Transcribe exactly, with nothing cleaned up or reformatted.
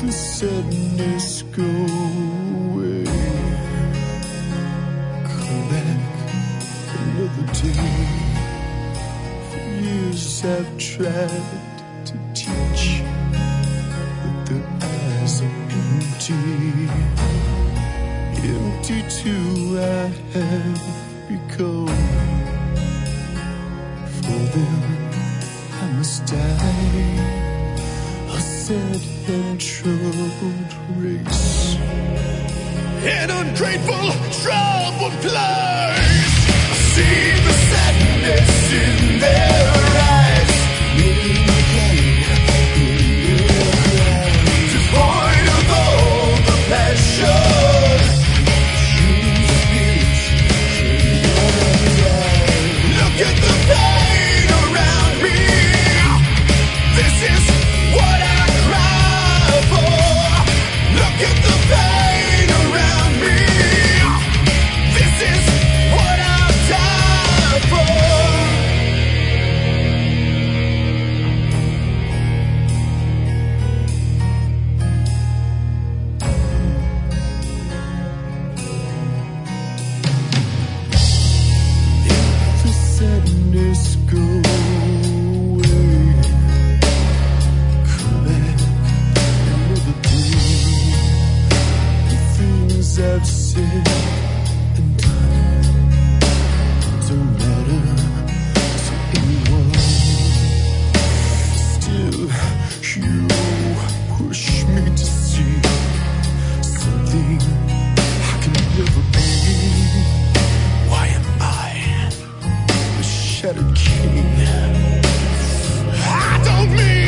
sadness go away. Come back another day. For years I've tried to teach, but their eyes are empty. Empty too I have become. For them I must die, a sad and troubled race, an ungrateful, troubled place. I see the sadness in their eyes, needing pain in their eyes, devoid of all the passion. Look at the pain around me. This is what I cry for. Look at the pain around me. This is what I die for. If the sadness go away, come back another day. The things I've said and done don't matter to anyone. Still, you push me to see something I can never be. Why am I the shattered king? I don't mean